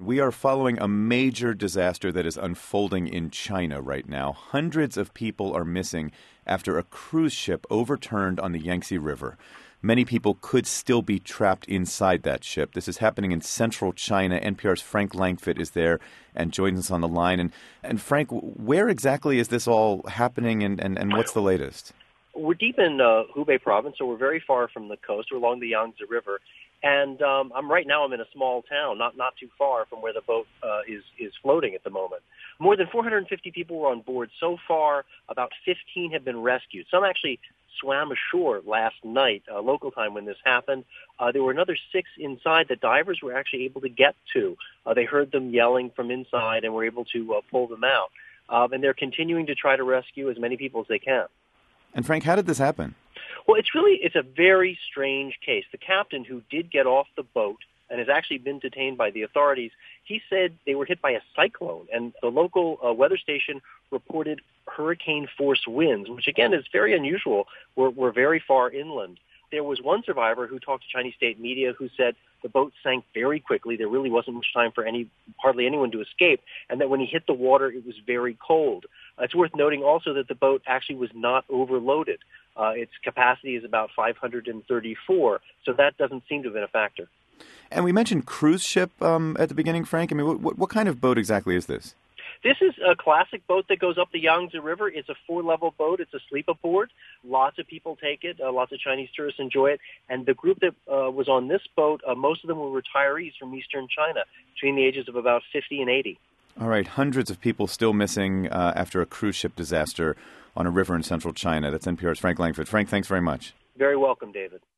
we are following a major disaster that is unfolding in China right now. Hundreds of people are missing after a cruise ship overturned on the Yangtze River. Many people could still be trapped inside that ship. This is happening in central China. NPR's Frank Langfitt is there and joins us on the line. And Frank, where exactly is this all happening, and what's the latest? We're deep in Hubei province, so we're very far from the coast. We're along the Yangtze River. And I'm in a small town, not too far from where the boat is floating at the moment. More than 450 people were on board. So far, about 15 have been rescued. Some actually swam ashore last night, local time when this happened. There were another 6 inside that divers were actually able to get to. They heard them yelling from inside and were able to pull them out. And they're continuing to try to rescue as many people as they can. And Frank, how did this happen? Well, it's a very strange case. The captain who did get off the boat and has actually been detained by the authorities, he said they were hit by a cyclone, and the local weather station reported hurricane-force winds, which, again, is very unusual. We're very far inland. There was one survivor who talked to Chinese state media who said the boat sank very quickly. There really wasn't much time for hardly anyone to escape, and that when he hit the water, it was very cold. It's worth noting also that the boat actually was not overloaded. Its capacity is about 534, so that doesn't seem to have been a factor. And we mentioned cruise ship at the beginning, Frank. I mean, what kind of boat exactly is this? This is a classic boat that goes up the Yangtze River. It's a 4-level boat. It's a sleep-aboard. Lots of people take it. Lots of Chinese tourists enjoy it. And the group that was on this boat, most of them were retirees from eastern China, between the ages of about 50 and 80. All right, hundreds of people still missing after a cruise ship disaster on a river in central China. That's NPR's Frank Langfitt. Frank, thanks very much. Very welcome, David.